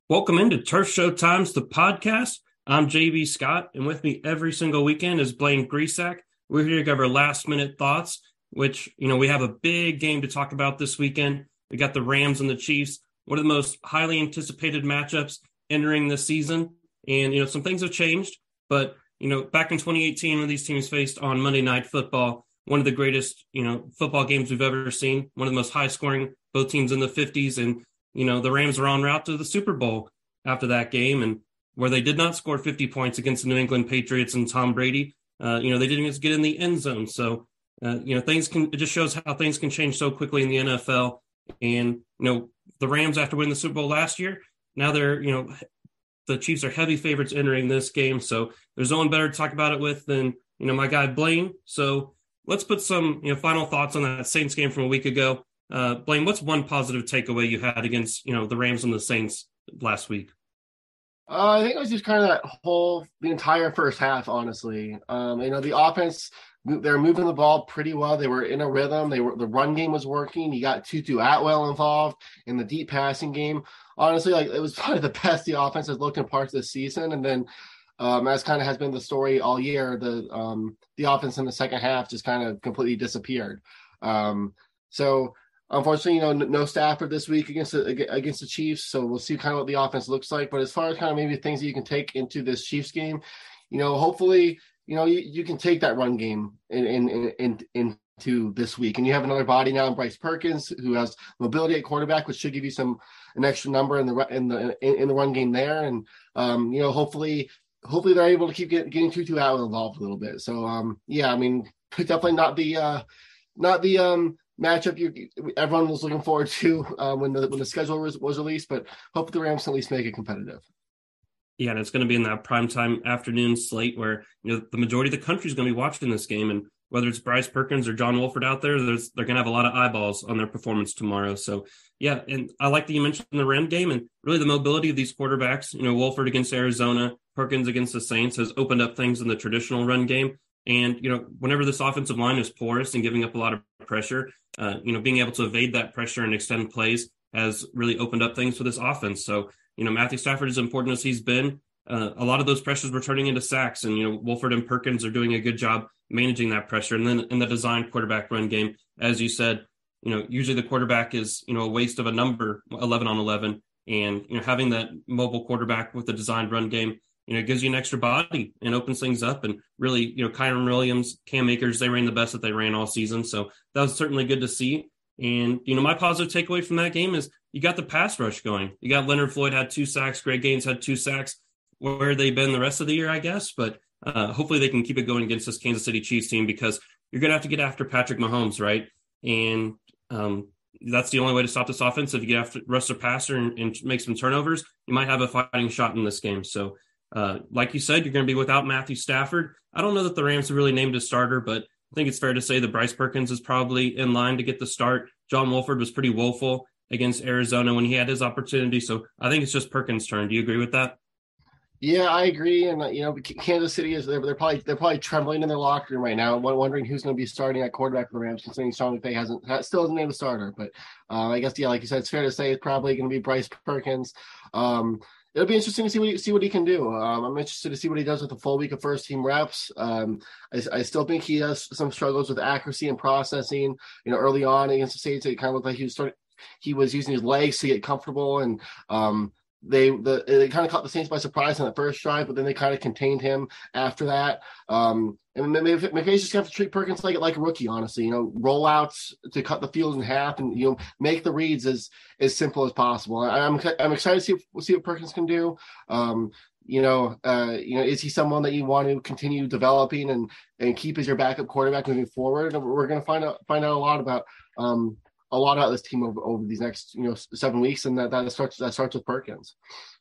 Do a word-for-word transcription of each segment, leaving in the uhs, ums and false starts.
Welcome into Turf Show Times, the podcast. I'm J B Scott, and with me every single weekend is Blaine Grisack. We're here to give our last-minute thoughts, which, you know, we have a big game to talk about this weekend. We got the Rams and the Chiefs, one of the most highly anticipated matchups entering the season. And, you know, some things have changed, but, you know, back in twenty eighteen when these teams faced on Monday Night Football, one of the greatest, you know, football games we've ever seen, one of the most high-scoring, both teams in the fifties, and you know, the Rams were en route to the Super Bowl after that game, and where they did not score fifty points against the New England Patriots and Tom Brady, uh, you know, they didn't even get in the end zone. So, uh, you know, things can, it just shows how things can change so quickly in the N F L. And, you know, the Rams, after winning the Super Bowl last year, now they're, you know, the Chiefs are heavy favorites entering this game. So there's no one better to talk about it with than, you know, my guy Blaine. So let's put some, you know, final thoughts on that Saints game from a week ago. Uh, Blaine, what's one positive takeaway you had against, you know, the Rams and the Saints last week? Uh, I think it was just kind of that whole, the entire first half, honestly. Um, you know, the offense, they were moving the ball pretty well. They were in a rhythm. They were, the run game was working. You got Tutu Atwell involved in the deep passing game. Honestly, like it was probably the best the offense has looked in parts of the season. And then, um, as kind of has been the story all year, the um, the offense in the second half just kind of completely disappeared. Um, so. Unfortunately, you know, no Stafford this week against the, against the Chiefs, so we'll see kind of what the offense looks like. But as far as kind of maybe things that you can take into this Chiefs game, you know, hopefully, you know, you, you can take that run game in, in, in, in, into this week, and you have another body now in Bryce Perkins, who has mobility at quarterback, which should give you some an extra number in the in the in the run game there. And um, you know, hopefully, hopefully they're able to keep get, getting Tutu out involved a little bit. So um, yeah, I mean, definitely not the uh, not the um. matchup you everyone was looking forward to uh, when the when the schedule was, was released, but hope the Rams can at least make it competitive. Yeah, and it's going to be in that primetime afternoon slate where, you know, the majority of the country is going to be watching this game, and whether it's Bryce Perkins or John Wolford out there, there's, they're going to have a lot of eyeballs on their performance tomorrow. So, yeah, and I like that you mentioned the Ram game and really the mobility of these quarterbacks. You know, Wolford against Arizona, Perkins against the Saints has opened up things in the traditional run game. And, you know, whenever this offensive line is porous and giving up a lot of pressure, uh, you know, being able to evade that pressure and extend plays has really opened up things for this offense. So, you know, Matthew Stafford, as important as he's been, uh, a lot of those pressures were turning into sacks. And, you know, Wolford and Perkins are doing a good job managing that pressure. And then in the designed quarterback run game, as you said, you know, usually the quarterback is, you know, a waste of a number, eleven on eleven. And, you know, having that mobile quarterback with the designed run game, you know, it gives you an extra body and opens things up. And really, you know, Kyren Williams, Cam Akers, they ran the best that they ran all season. So that was certainly good to see. And, you know, my positive takeaway from that game is you got the pass rush going. You got Leonard Floyd had two sacks. Greg Gaines had two sacks. Where they've been the rest of the year, I guess. But uh, hopefully they can keep it going against this Kansas City Chiefs team, because you're going to have to get after Patrick Mahomes, right? And um, that's the only way to stop this offense. If you get after rush the passer and, and make some turnovers, you might have a fighting shot in this game. So, Uh, like you said, you're going to be without Matthew Stafford. I don't know that the Rams have really named a starter, but I think it's fair to say that Bryce Perkins is probably in line to get the start. John Wolford was pretty woeful against Arizona when he had his opportunity. So I think it's just Perkins' turn. Do you agree with that? Yeah, I agree. And you know, Kansas City is they're, they're probably they're probably trembling in their locker room right now, wondering who's going to be starting at quarterback for the Rams, considering Sean McVay hasn't still hasn't named a starter. But uh, I guess yeah, like you said, it's fair to say it's probably going to be Bryce Perkins. Um, It'll be interesting to see what he, see what he can do. Um, I'm interested to see what he does with the full week of first team reps. Um, I, I still think he has some struggles with accuracy and processing. You know, early on against the Saints, it kind of looked like he was starting, he was using his legs to get comfortable, and um, they the they kind of caught the Saints by surprise on the first drive, but then they kind of contained him after that. Um, and maybe McVay's just have to treat Perkins like like a rookie, honestly. You know, rollouts to cut the field in half, and you know, make the reads as as simple as possible. I, I'm I'm excited to see what, see what Perkins can do. Um, you know, uh, you know, is he someone that you want to continue developing and and keep as your backup quarterback moving forward? And we're going to find out find out a lot about. Um, a lot about this team over, over these next, you know, seven weeks. And that, that starts, that starts with Perkins.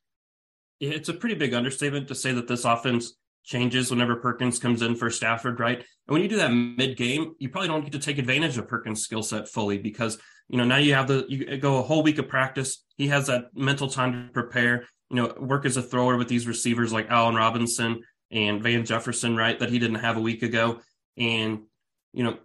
Yeah, it's a pretty big understatement to say that this offense changes whenever Perkins comes in for Stafford, right? And when you do that mid-game, you probably don't get to take advantage of Perkins' skill set fully, because, you know, now you have the, you go a whole week of practice. He has that mental time to prepare, you know, work as a thrower with these receivers like Allen Robinson and Van Jefferson, right, that he didn't have a week ago. And, you know,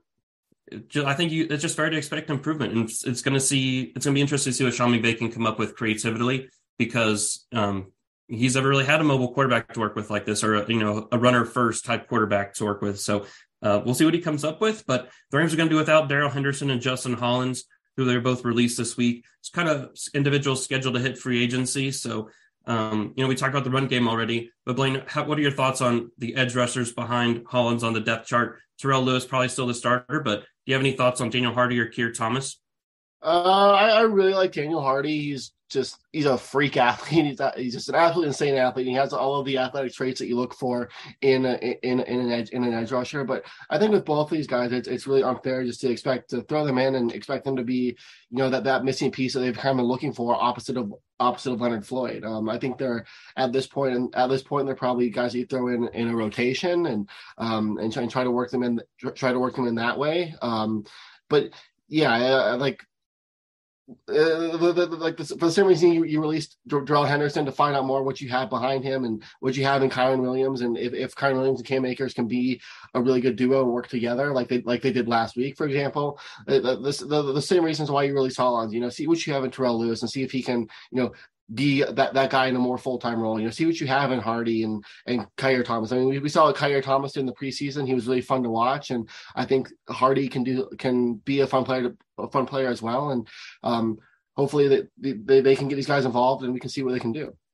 I think you, it's just fair to expect improvement, and it's, it's going to see, it's going to be interesting to see what Sean McVay can come up with creatively because um, he's never really had a mobile quarterback to work with like this, or a, you know, a runner first type quarterback to work with. So uh, we'll see what he comes up with. But the Rams are going to do without Darrell Henderson and Justin Hollins, who they're both released this week. It's kind of individuals scheduled to hit free agency. So, um, you know, we talked about the run game already, but Blaine, how, what are your thoughts on the edge rushers behind Hollins on the depth chart? Terrell Lewis probably still the starter, but do you have any thoughts on Daniel Hardy or Keir Thomas? Uh, I, I really like Daniel Hardy. He's just he's a freak athlete. He's a, he's just an absolutely insane athlete. And he has all of the athletic traits that you look for in a, in in an edge in an edge rusher. But I think with both of these guys, it's it's really unfair just to expect to throw them in and expect them to be, you know, that that missing piece that they've kind of been looking for opposite of opposite of Leonard Floyd. Um, I think they're at this point and at this point they're probably guys that you throw in in a rotation and um and try and try to work them in try to work them in that way. Um, but yeah, I, I like. Uh, the, the, like the, for the same reason you, you released Darrell Henderson to find out more what you have behind him and what you have in Kyren Williams, and if, if Kyren Williams and Cam Akers can be a really good duo and work together like they like they did last week, for example. Uh, this, the, the same reasons why you released Hollins, you know, see what you have in Terrell Lewis and see if he can, you know, be that, that guy in a more full-time role. You know, see what you have in Hardy and and Keir Thomas. I mean, we, we saw what Keir Thomas did in the preseason. He was really fun to watch, and I think Hardy can do can be a fun player, a fun player as well. And um, hopefully that they, they can get these guys involved, and we can see what they can do.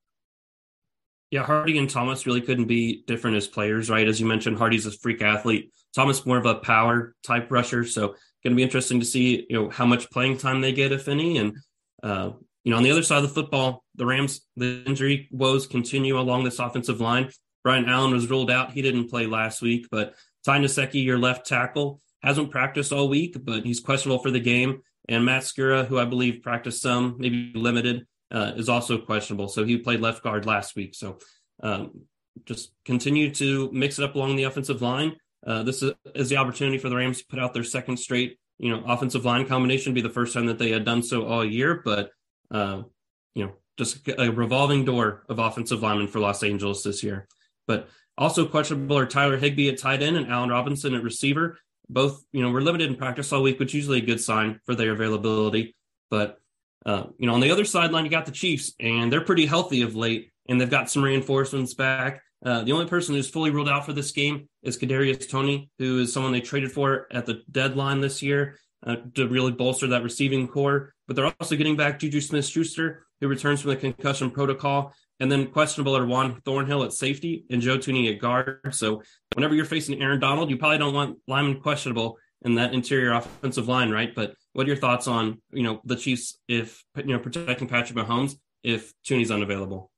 Yeah, Hardy and Thomas really couldn't be different as players, right? As you mentioned, Hardy's a freak athlete. Thomas more of a power type rusher, so going to be interesting to see, you know, how much playing time they get, if any, and uh, you know, on the other side of the football, the Rams, the injury woes continue along this offensive line. Brian Allen was ruled out. He didn't play last week, but Ty Nsekhe, your left tackle, hasn't practiced all week, but he's questionable for the game. And Matt Skura, who I believe practiced some, maybe limited, uh, is also questionable. So he played left guard last week. So um, just continue to mix it up along the offensive line. Uh, this is, is the opportunity for the Rams to put out their second straight, you know, offensive line combination. Be the first time that they had done so all year, but Uh, you know, just a revolving door of offensive linemen for Los Angeles this year. But also questionable are Tyler Higbee at tight end and Allen Robinson at receiver. Both, you know, were limited in practice all week, which is usually a good sign for their availability. But, uh, you know, on the other sideline, you got the Chiefs, and they're pretty healthy of late, and they've got some reinforcements back. Uh, the only person who's fully ruled out for this game is Kadarius Toney, who is someone they traded for at the deadline this year uh, to really bolster that receiving core. But they're also getting back Juju Smith-Schuster, who returns from the concussion protocol. And then questionable are Juan Thornhill at safety and Joe Thuney at guard. So whenever you're facing Aaron Donald, you probably don't want linemen questionable in that interior offensive line, right? But what are your thoughts on, you know, the Chiefs if, you know, protecting Patrick Mahomes if Thuney's unavailable?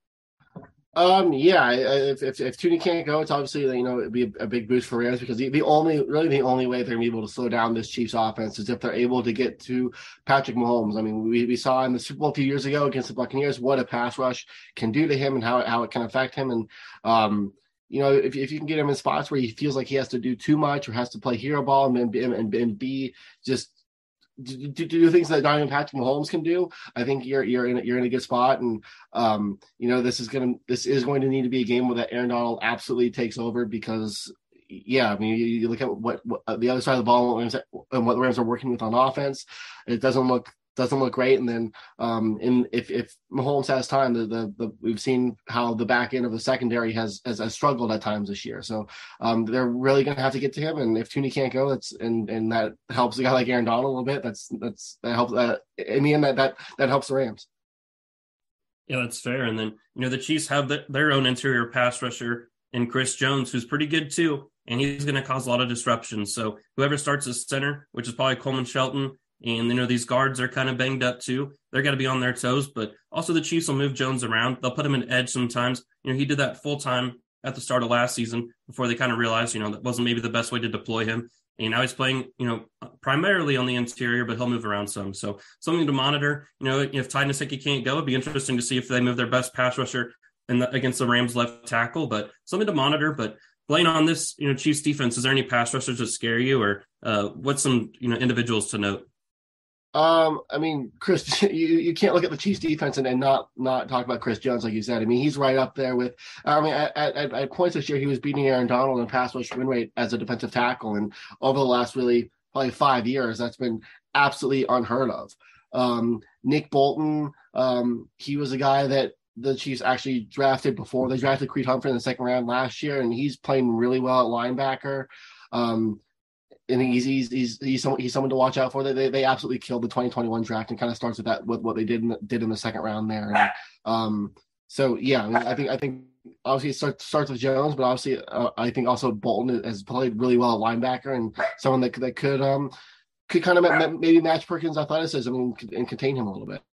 Um, yeah, if, if, if Thuney can't go, it's obviously, you know, it'd be a, a big boost for Rams because the, the only, really the only way they're going to be able to slow down this Chiefs offense is if they're able to get to Patrick Mahomes. I mean, we, we saw in the Super Bowl a few years ago against the Buccaneers what a pass rush can do to him and how it, how it can affect him. And, um, you know, if, if you can get him in spots where he feels like he has to do too much or has to play hero ball and, and, and, and be just to do things that not even Patrick Mahomes can do, I think you're you're in a, you're in a good spot. And um, you know, this is gonna this is going to need to be a game where that Aaron Donald absolutely takes over because, yeah, I mean, you, you look at what, what uh, the other side of the ball and what the Rams are working with on offense, it doesn't look doesn't look great. And then um, in if if Mahomes has time, the, the the we've seen how the back end of the secondary has has, has struggled at times this year. So um, they're really going to have to get to him. And if Thuney can't go, that's and and that helps a guy like Aaron Donald a little bit. That's that's that helps. Uh, in the end, that that that helps the Rams. Yeah, that's fair. And then you know the Chiefs have the, their own interior pass rusher in Chris Jones, who's pretty good too, and he's going to cause a lot of disruption. So whoever starts as center, which is probably Coleman Shelton. And, you know, these guards are kind of banged up too. They're got to be on their toes, but also the Chiefs will move Jones around. They'll put him in edge sometimes. You know, he did that full time at the start of last season before they kind of realized, you know, that wasn't maybe the best way to deploy him. And now he's playing, you know, primarily on the interior, but he'll move around some. So something to monitor. You know, if Ty Nsekhe can't go, it'd be interesting to see if they move their best pass rusher in the, against the Rams left tackle, but something to monitor. But Blaine, on this, you know, Chiefs defense, is there any pass rushers that scare you or uh, what's some, you know, individuals to note? Um, I mean, Chris, you, you can't look at the Chiefs defense and, and not not talk about Chris Jones, like you said. I mean, he's right up there with, I mean, at, at, at points this year, he was beating Aaron Donald in pass rush win rate as a defensive tackle. And over the last really probably five years, that's been absolutely unheard of. Um, Nick Bolton, um, he was a guy that the Chiefs actually drafted before they drafted Creed Humphrey in the second round last year, and he's playing really well at linebacker. Um, and he's he's he's he's someone, he's someone to watch out for. They they absolutely killed the twenty twenty-one draft, and kind of starts with that with what they did in the, did in the second round there. And, um, so yeah, I, mean, I think I think obviously it starts starts with Jones, but obviously uh, I think also Bolton has played really well at linebacker and someone that that could um could kind of maybe match Perkins' athleticism and, and contain him a little bit.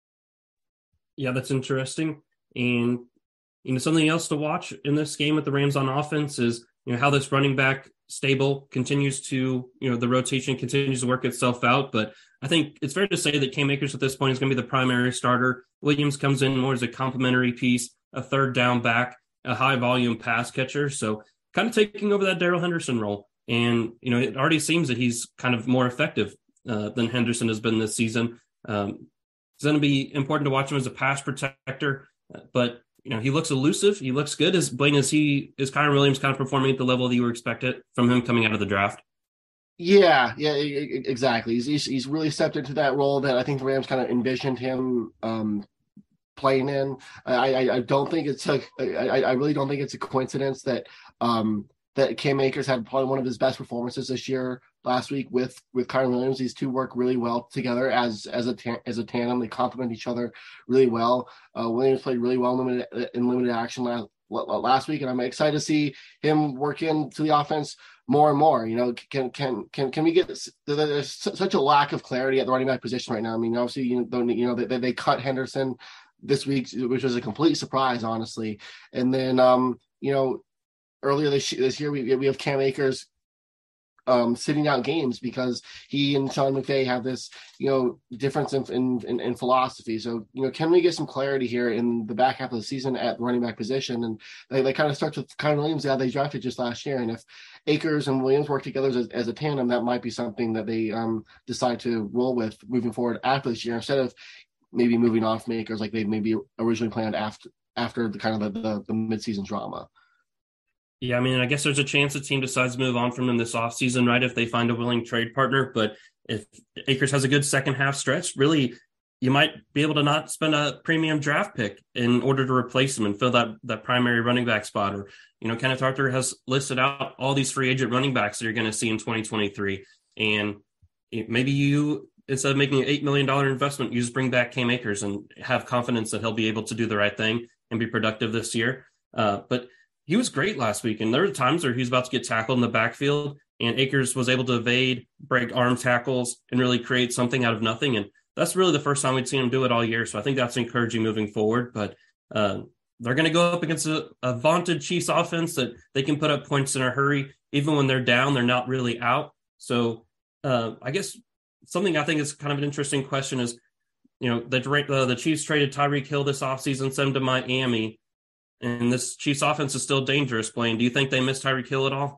Yeah, that's interesting. And you know, something else to watch in this game with the Rams on offense is you know how this running back stable continues to, you know, the rotation continues to work itself out. But I think it's fair to say that Cam Akers at this point is going to be the primary starter. Williams comes in more as a complementary piece, a third down back, a high volume pass catcher. So kind of taking over that Darrell Henderson role. And, you know, it already seems that he's kind of more effective uh, than Henderson has been this season. Um, it's going to be important to watch him as a pass protector, but you know, he looks elusive. He looks good. As Blaine, is he is Kyren Williams kind of performing at the level that you were expected from him coming out of the draft? Yeah, yeah, exactly. He's he's, he's really stepped into that role that I think the Rams kind of envisioned him um, playing in. I, I I don't think it's a I I really don't think it's a coincidence that um, that Cam Akers had probably one of his best performances this year last week with with Kyren Williams. These two work really well together as as a ta- as a tandem. They complement each other really well. Uh, Williams played really well in limited, in limited action last last week, and I'm excited to see him work into the offense more and more. You know, can can can can we get there's such a lack of clarity at the running back position right now. I mean, obviously, you know, you know they they cut Henderson this week, which was a complete surprise, honestly. And then um, you know, earlier this this year we we have Cam Akers um, sitting out games because he and Sean McVay have this, you know, difference in, in, in philosophy. So, you know, can we get some clarity here in the back half of the season at the running back position? And they, they kind of start with Kyren Williams, yeah, they drafted just last year. And if Akers and Williams work together as, as a tandem, that might be something that they um, decide to roll with moving forward after this year, instead of maybe moving off Akers like they maybe originally planned after after the kind of the, the, the midseason drama. Yeah, I mean, I guess there's a chance the team decides to move on from him this offseason, right, if they find a willing trade partner. But if Akers has a good second half stretch, really, you might be able to not spend a premium draft pick in order to replace him and fill that, that primary running back spot. Or, you know, Kenneth Arthur has listed out all these free agent running backs that you're going to see in twenty twenty-three. And maybe you, instead of making an eight million dollars investment, you just bring back Cam Akers and have confidence that he'll be able to do the right thing and be productive this year. Uh, but he was great last week, and there were times where he was about to get tackled in the backfield, and Akers was able to evade, break arm tackles, and really create something out of nothing. And that's really the first time we'd seen him do it all year, so I think that's encouraging moving forward. But uh, they're going to go up against a, a vaunted Chiefs offense that they can put up points in a hurry. Even when they're down, they're not really out. So uh, I guess something I think is kind of an interesting question is, you know, the, uh, the Chiefs traded Tyreek Hill this offseason, sent him to Miami. And this Chiefs offense is still dangerous, Blaine. Do you think they miss Tyreek Hill at all?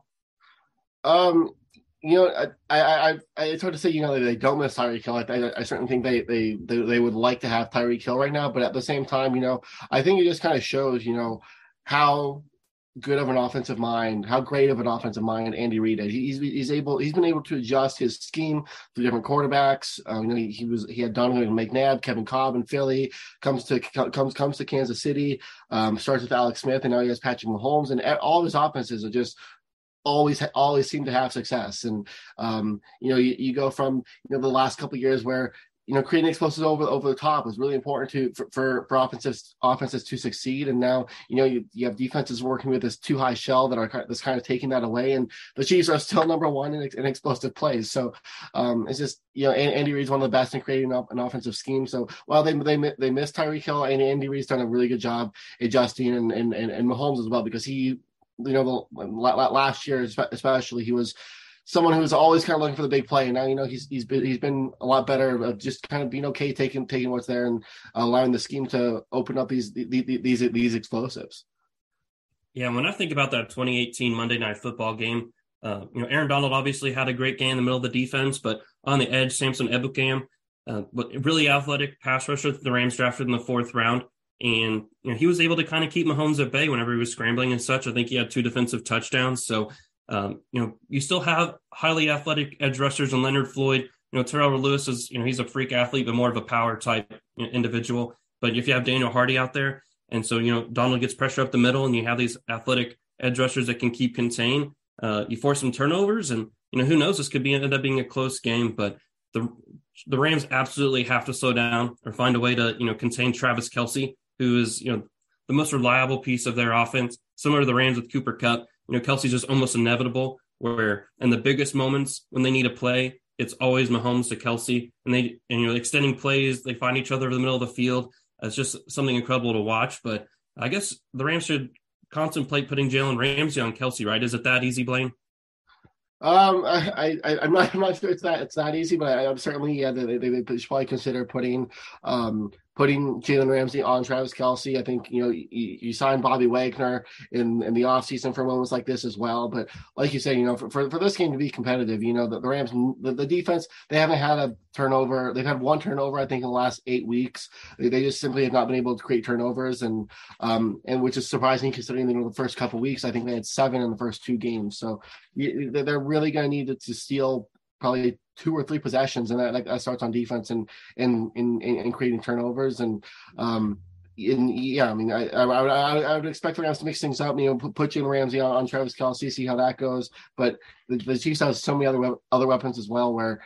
Um, you know, I, I, I, it's hard to say, you know, they don't miss Tyreek Hill. I, I, I certainly think they, they, they, they would like to have Tyreek Hill right now. But at the same time, you know, I think it just kind of shows, you know, how good of an offensive mind, how great of an offensive mind Andy Reid is. He's he's able he's been able to adjust his scheme to different quarterbacks. Um, you know, he, he was he had Donovan McNabb, Kevin Cobb in Philly, comes to comes comes to Kansas City, um, starts with Alex Smith, and now he has Patrick Mahomes, and all of his offenses are just always always seem to have success. And um, you know, you, you go from you know the last couple of years where you know, creating explosives over over the top is really important to for for, for offenses offenses to succeed. And now, you know, you, you have defenses working with this too high shell that are that's kind of taking that away. And the Chiefs are still number one in, in explosive plays. So um, it's just, you know, Andy Reid's one of the best in creating an offensive scheme. So while they they they missed Tyreek Hill, and Andy Reid's done a really good job adjusting, and and and, and Mahomes as well, because he, you know, the, last year especially, he was someone who was always kind of looking for the big play, and now you know he's he's been he's been a lot better of just kind of being okay taking taking what's there and allowing the scheme to open up these these these, these explosives. Yeah, when I think about that twenty eighteen Monday Night Football game, uh, you know, Aaron Donald obviously had a great game in the middle of the defense, but on the edge, Samson Ebukam, uh, but really athletic pass rusher that the Rams drafted in the fourth round. And you know, he was able to kind of keep Mahomes at bay whenever he was scrambling and such. I think he had two defensive touchdowns. So Um, you know, you still have highly athletic edge rushers in Leonard Floyd, You know, Terrell Lewis is, you know, he's a freak athlete, but more of a power type individual. But if you have Daniel Hardy out there, and so, you know, Donald gets pressure up the middle, and you have these athletic edge rushers that can keep contain, uh, you force some turnovers, and, you know, who knows, this could be end up being a close game, but the the Rams absolutely have to slow down or find a way to, you know, contain Travis Kelce, who is, you know, the most reliable piece of their offense, similar to the Rams with Cooper Kupp. You know, Kelce's just almost inevitable, where in the biggest moments when they need a play, it's always Mahomes to Kelce, and they, and, you know, extending plays, they find each other in the middle of the field. It's just something incredible to watch. But I guess the Rams should contemplate putting Jalen Ramsey on Kelce, right? Is it that easy, Blaine? Um, I, I, I'm not, I'm not sure it's that, it's that easy, but I, I'm certainly, yeah, they, they, they should probably consider putting, um, putting Jalen Ramsey on Travis Kelce. I think, you know, you, you signed Bobby Wagner in, in the offseason for moments like this as well. But like you said, you know, for, for, for this game to be competitive, you know, the, the Rams, the, the defense, they haven't had a turnover. They've had one turnover, I think, in the last eight weeks. They, they just simply have not been able to create turnovers. And, um, and which is surprising considering, you know, the first couple of weeks, I think they had seven in the first two games. So you, they're really going to need to, to steal probably two or three possessions, and that, that starts on defense and and in in creating turnovers. And um in, yeah, I mean, I, I I I would expect the Rams to mix things up. You know, put, put Jalen Ramsey on, on Travis Kelce, see how that goes. But the, the Chiefs have so many other other weapons as well. Where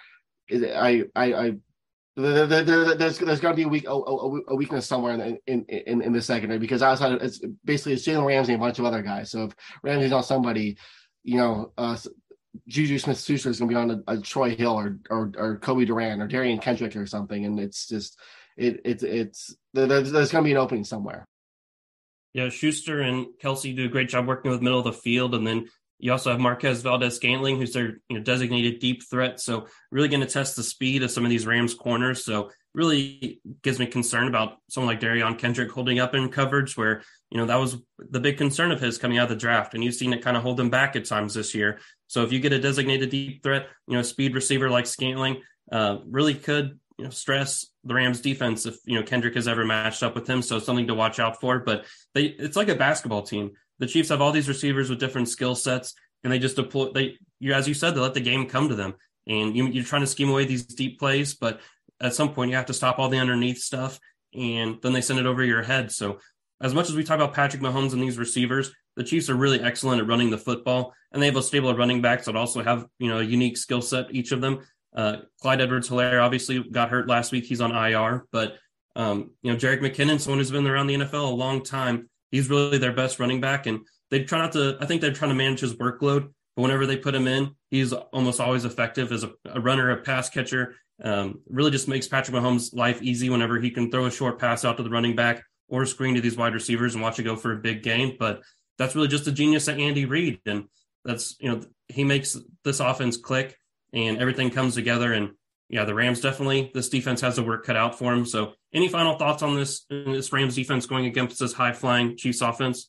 I I, I there, there, there's there's got to be a weak a, a weakness somewhere in in, in in the secondary, because outside of, it's basically it's Jalen Ramsey and a bunch of other guys. So if Ramsey's not somebody, you know, uh, Juju Smith-Schuster is going to be on a, a Troy Hill or, or or Kobe Durant or Darian Kendrick or something, and it's just it, it it's there's, there's going to be an opening somewhere. Yeah, Schuster and Kelce do a great job working with the middle of the field, and then you also have Marquez Valdes-Scantling, who's their, you know, designated deep threat. So really going to test the speed of some of these Rams corners. So really gives me concern about someone like Darian Kendrick holding up in coverage, where, you know, that was the big concern of his coming out of the draft, and you've seen it kind of hold him back at times this year. So if you get a designated deep threat, you know, speed receiver like Scantling, uh, really could, you know, stress the Rams defense if, you know, Kendrick has ever matched up with him. So something to watch out for. But they, it's like a basketball team. The Chiefs have all these receivers with different skill sets, and they just deploy. They, you, as you said, they let the game come to them, and you, you're trying to scheme away these deep plays, but at some point you have to stop all the underneath stuff, and then they send it over your head. So as much as we talk about Patrick Mahomes and these receivers, the Chiefs are really excellent at running the football, and they have a stable of running backs that also have, you know, a unique skill set, each of them. Uh, Clyde Edwards-Helaire obviously got hurt last week. He's on I R, but, um, you know, Jerick McKinnon, someone who's been around the N F L a long time, he's really their best running back, and they try not to, I think they're trying to manage his workload, but whenever they put him in, he's almost always effective as a, a runner, a pass catcher. Um, really just makes Patrick Mahomes' life easy whenever he can throw a short pass out to the running back or screen to these wide receivers and watch it go for a big gain. But that's really just the genius of Andy Reid. And that's, you know, he makes this offense click and everything comes together. And yeah, the Rams definitely, this defense has the work cut out for him. So any final thoughts on this, this Rams defense going against this high flying Chiefs offense?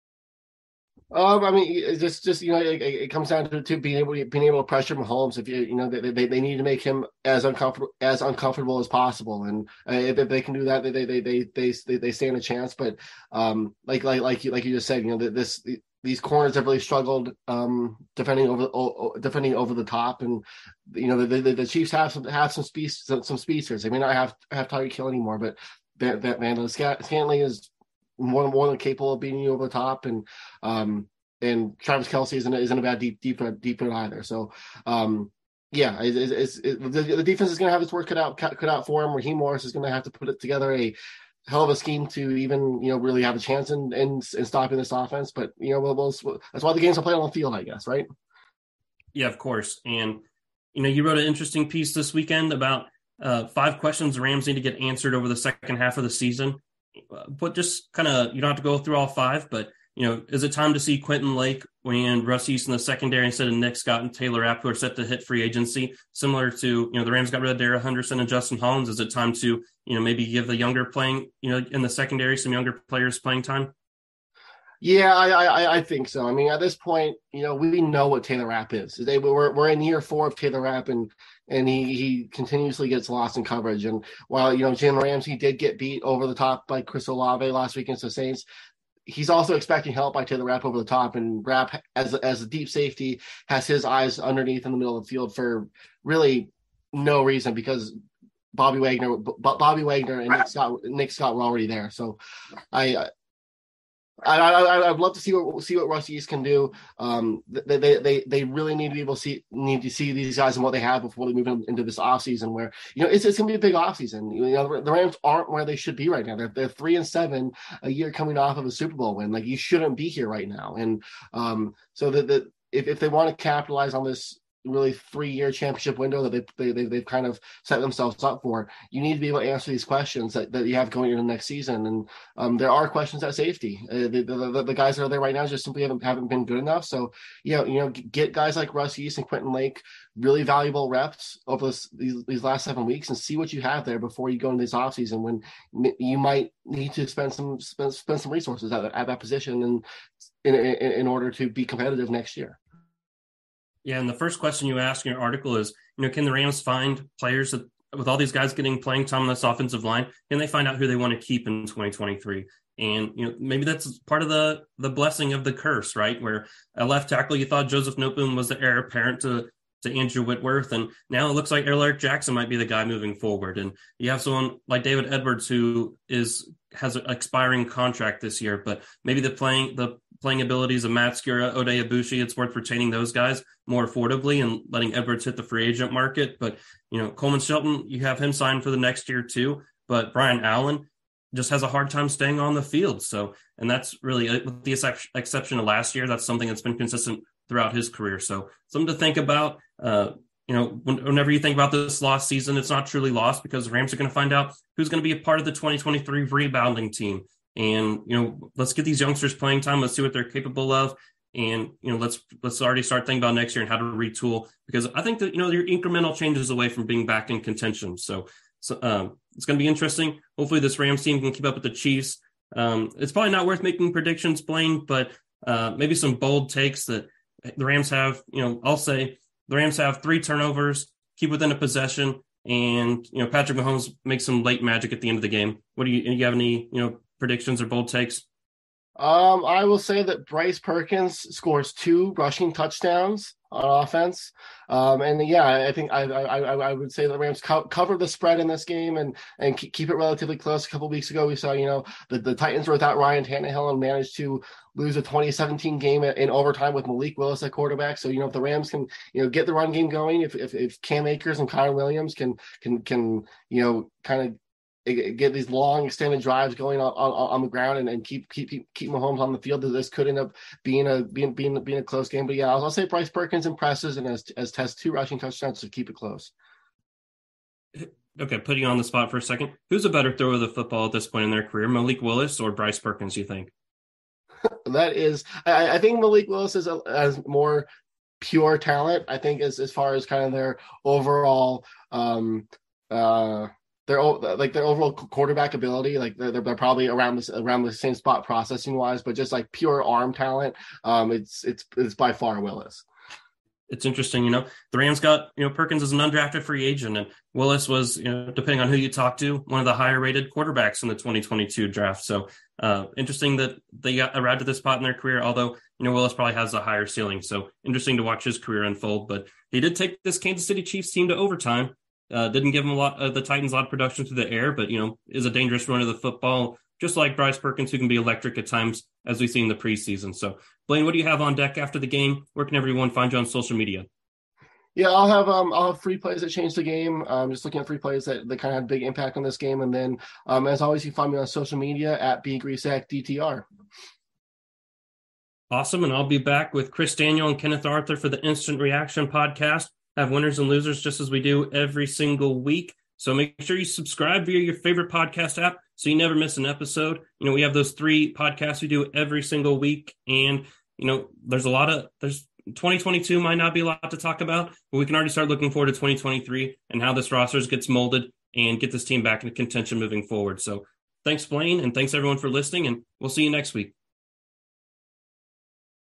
Um, I mean, it's just, just you know, it, it comes down to, to being able to being able to pressure Mahomes. If you, you know, they, they, they need to make him as uncomfortable as uncomfortable as possible, and uh, if, if they can do that, they they they they they, they stand a chance. But um, like like like you like you just said, you know, this these corners have really struggled um defending over defending over the top, and you know the the, the Chiefs have some have some speed some, some speedsters. They may not have have Tyreek Hill anymore, but that that man Scantling is more more than capable of beating you over the top, and um and Travis Kelce isn't isn't a bad deep deep deep either. So um yeah, it, it, it's it, the, the defense is going to have its work cut out cut out for him. Raheem Morris is going to have to put it together a hell of a scheme to even, you know, really have a chance in in, in stopping this offense. But you know, we'll, we'll, that's why the games are played on the field, I guess, right? Yeah, of course. And you know, you wrote an interesting piece this weekend about uh, five questions the Rams need to get answered over the second half of the season. But just kind of, you don't have to go through all five, but, you know, is it time to see Quentin Lake and Russ East in the secondary instead of Nick Scott and Taylor Rapp, who are set to hit free agency, similar to, you know, the Rams got rid of Darrell Henderson and Justin Hollins? Is it time to, you know, maybe give the younger playing, you know, in the secondary, some younger players playing time? Yeah, I, I I think so. I mean, at this point, you know, we know what Taylor Rapp is. They, we're we're in year four of Taylor Rapp, and and he he continuously gets lost in coverage. And while, you know, Jalen Ramsey did get beat over the top by Chris Olave last week against the Saints, he's also expecting help by Taylor Rapp over the top. And Rapp, as as a deep safety, has his eyes underneath in the middle of the field for really no reason because Bobby Wagner, B- Bobby Wagner, and Nick Scott, Nick Scott were already there. So I. I, I I'd love to see what see what Russ East can do. Um, they, they they really need to be able to see need to see these guys and what they have before they move into this offseason where you know it's it's gonna be a big offseason. You know the Rams aren't where they should be right now. They're they're three and seven a year coming off of a Super Bowl win. Like you shouldn't be here right now. And um, so that the if if they want to capitalize on this really three-year championship window that they, they, they've kind of set themselves up for, you need to be able to answer these questions that, that you have going into the next season. And um, there are questions at safety. Uh, the, the, the guys that are there right now just simply haven't, haven't been good enough. So, you know, you know, get guys like Russ East and Quentin Lake really valuable reps over this, these, these last seven weeks and see what you have there before you go into this offseason when you might need to spend some spend, spend some resources at, at that position and in, in, in order to be competitive next year. Yeah, and the first question you ask in your article is, you know, can the Rams find players that, with all these guys getting playing time on this offensive line, can they find out who they want to keep in twenty twenty-three? And, you know, maybe that's part of the the blessing of the curse, right? Where a left tackle, you thought Joseph Noteboom was the heir apparent to, to Andrew Whitworth, and now it looks like Eric Jackson might be the guy moving forward. And you have someone like David Edwards who is has an expiring contract this year, but maybe the playing the playing abilities of Matt Skura, Oday Abushi, it's worth retaining those guys more affordably and letting Edwards hit the free agent market. But, you know, Coleman Shelton, you have him signed for the next year too, but Brian Allen just has a hard time staying on the field. So, and that's really, with the exception of last year, that's something that's been consistent throughout his career. So something to think about. Uh, you know, whenever you think about this lost season, it's not truly lost because the Rams are going to find out who's going to be a part of the twenty twenty-three rebounding team. And, you know, let's get these youngsters playing time. Let's see what they're capable of. And, you know, let's let's already start thinking about next year and how to retool, because I think that, you know, you're incremental changes away from being back in contention. So, so um, it's going to be interesting. Hopefully this Rams team can keep up with the Chiefs. Um, it's probably not worth making predictions, Blaine, but uh, maybe some bold takes that the Rams have. You know, I'll say the Rams have three turnovers, keep within a possession, and, you know, Patrick Mahomes makes some late magic at the end of the game. What do you, do you have any, you know, predictions or bold takes? Um, I will say that Bryce Perkins scores two rushing touchdowns on offense. Um, and yeah, I think I, I, I would say the Rams co- cover the spread in this game and, and keep it relatively close. A couple of weeks ago, we saw, you know, the, the Titans were without Ryan Tannehill and managed to lose a twenty seventeen game in overtime with Malik Willis at quarterback. So, you know, if the Rams can, you know, get the run game going, if, if, if Cam Akers and Connor Williams can, can, can, you know, kind of get these long extended drives going on, on, on the ground and, and keep keep keep Mahomes on the field, that this could end up being a being being being a close game. But yeah, I'll, I'll say Bryce Perkins impresses and as as tests two rushing touchdowns to keep it close. Okay, putting you on the spot for a second. Who's a better thrower of the football at this point in their career, Malik Willis or Bryce Perkins, you think? That is, I, I think Malik Willis is a, has more pure talent. I think as as far as kind of their overall um uh Their like their overall quarterback ability, like they're, they're probably around this around the same spot processing wise, but just like pure arm talent, um, it's it's it's by far Willis. It's interesting, you know, the Rams got, you know, Perkins is an undrafted free agent, and Willis was, you know, depending on who you talk to, one of the higher rated quarterbacks in the twenty twenty-two draft. So uh, interesting that they got arrived at this spot in their career, although, you know, Willis probably has a higher ceiling. So interesting to watch his career unfold, but he did take this Kansas City Chiefs team to overtime. Uh, didn't give him a lot, uh, the Titans a lot of production through the air, but, you know, is a dangerous runner of the football, just like Bryce Perkins, who can be electric at times, as we've seen in the preseason. So, Blaine, what do you have on deck after the game? Where can everyone find you on social media? Yeah, I'll have um I'll have free plays that changed the game. Um, just looking at free plays that, that kind of had a big impact on this game. And then, um, as always, you can find me on social media at B Grisak D T R. Awesome, and I'll be back with Chris Daniel and Kenneth Arthur for the Instant Reaction podcast. Have winners and losers just as we do every single week. So make sure you subscribe via your favorite podcast app so you never miss an episode. You know, we have those three podcasts we do every single week. And, you know, there's a lot of, there's twenty twenty-two might not be a lot to talk about, but we can already start looking forward to twenty twenty-three and how this roster gets molded and get this team back into contention moving forward. So thanks, Blaine, and thanks everyone for listening, and we'll see you next week.